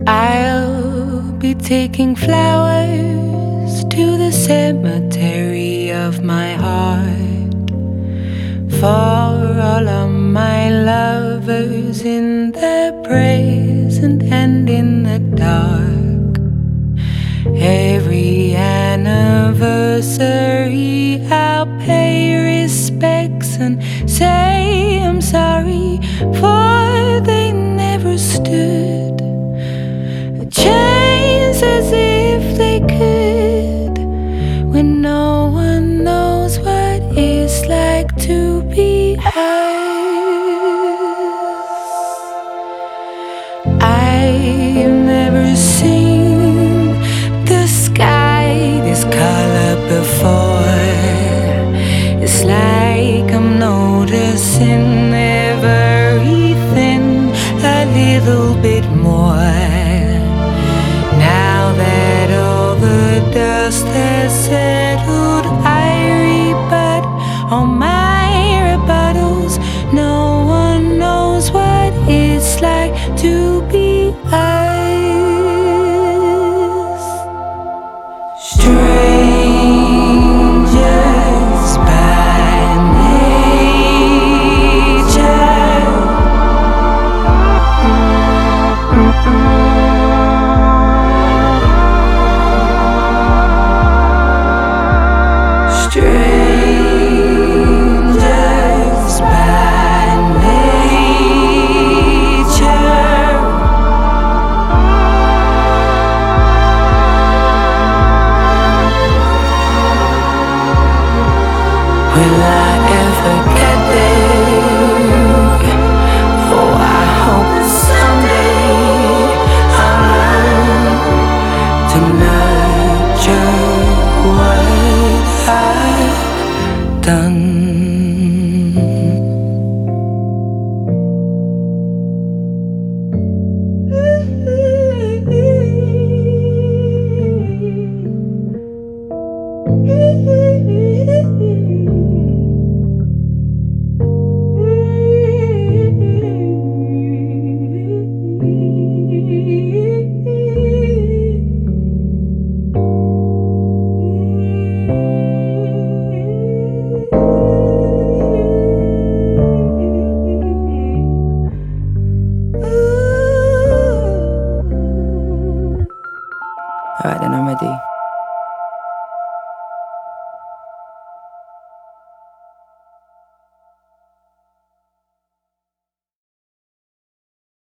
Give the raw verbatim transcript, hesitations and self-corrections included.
I'll be taking flowers to the cemetery of my heart for all of my lovers in the present and in the dark. Every anniversary I'll pay respects and say I'm sorry, for they never stood a chance as if they could, when no one knows what it's like to be us. I've never seen the sky this color before. It's like I'm noticing everything a little bit more. Now that all the dust has settled, I rebut all my rebuttals. No one knows what it's like to be